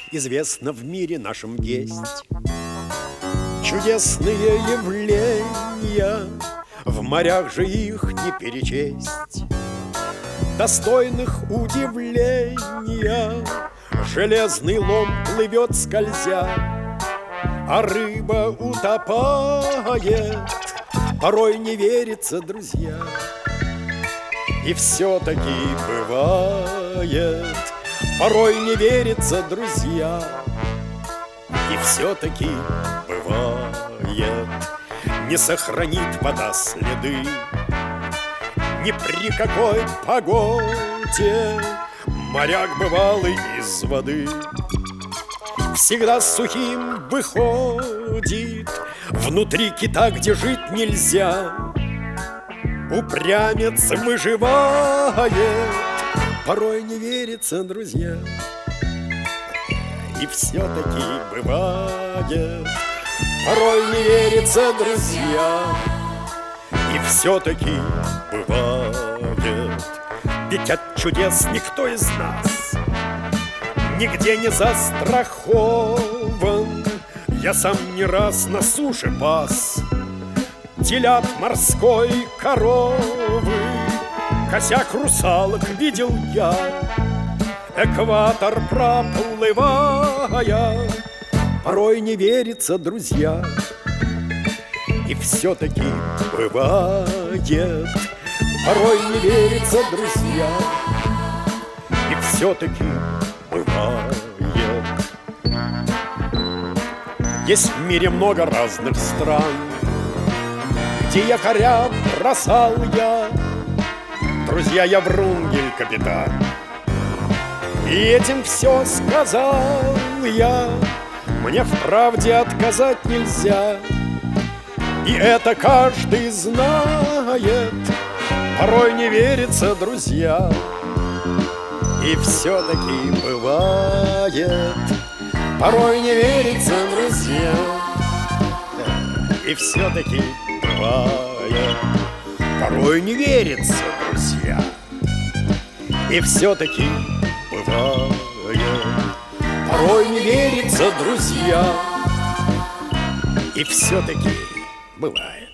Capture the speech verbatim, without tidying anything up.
известно в мире нашем есть. Чудесные явления, в морях же их не перечесть. Достойных удивления железный лом плывет скользя, а рыба утопает, порой не верится, друзья. И все-таки бывает, порой не верится, друзья. И все-таки бывает, не сохранит вода следы ни при какой погоде. Моряк бывалый из воды всегда сухим выходит. Внутри кита, где жить нельзя, упрямец выживает, порой не верится, друзья. И все-таки бывает, порой не верится, друзья. И все-таки бывает, ведь от чудес никто из нас нигде не застрахован. Я сам не раз на суше пас телят морской, коровы, косяк русалок видел я, экватор проплывая, порой не верится, друзья. И все-таки бывает, порой не верится, друзья. И все-таки бывает. Есть в мире много разных стран, где якоря бросал я. Друзья, я Врунгель, капитан, и этим все сказал я. Мне в правде отказать нельзя, и это каждый знает, порой не верится, друзья. И все-таки бывает, порой не верится, друзья. И все-таки бывает, порой не верится, друзья. И все-таки бывает, порой не верится, друзья. И все-таки бывает.